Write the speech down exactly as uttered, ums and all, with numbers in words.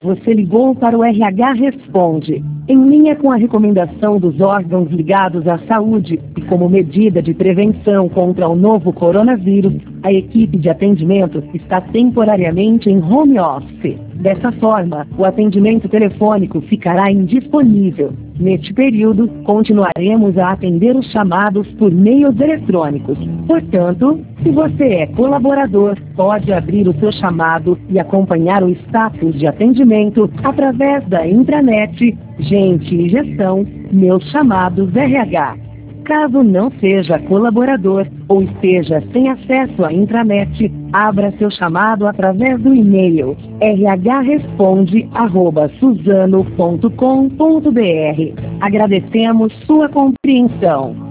Você ligou para o R H Responde. Em linha com a recomendação dos órgãos ligados à saúde e como medida de prevenção contra o novo coronavírus, a equipe de atendimento está temporariamente em home office. Dessa forma, o atendimento telefônico ficará indisponível. Neste período, continuaremos a atender os chamados por meios eletrônicos. Portanto, se você é colaborador, pode abrir o seu chamado e acompanhar o status de atendimento através da intranet Gente e Gestão, Meus Chamados R H. Caso não seja colaborador ou esteja sem acesso à intranet, abra seu chamado através do e-mail r h responde arroba suzano ponto com ponto b r. Agradecemos sua compreensão.